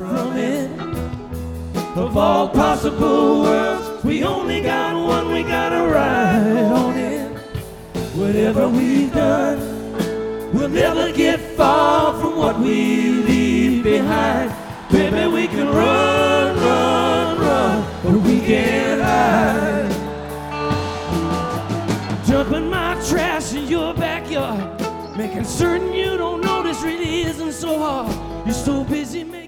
from it. Of all possible worlds, we only got one, we gotta ride on it. Whatever we've done, we'll never get far from what we leave behind. Baby, we can run, run, run, but we can't hide. Dumping my trash in your backyard, making certain you don't know this really isn't so hard. You're so busy making